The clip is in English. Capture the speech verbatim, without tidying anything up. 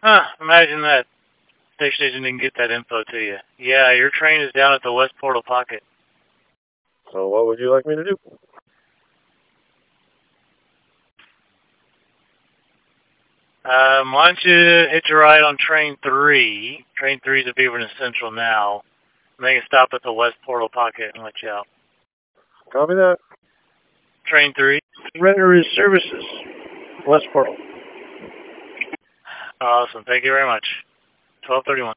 Huh, imagine that. Station agent didn't get that info to you. Yeah, your train is down at the West Portal Pocket. So what would you like me to do? Um, why don't you hitch a ride on train three? Train three is at Beaverton Central now. Make a stop at the West Portal Pocket and let you out. Copy that. Train three. Render his services. West Portal. Awesome. Thank you very much. twelve thirty-one.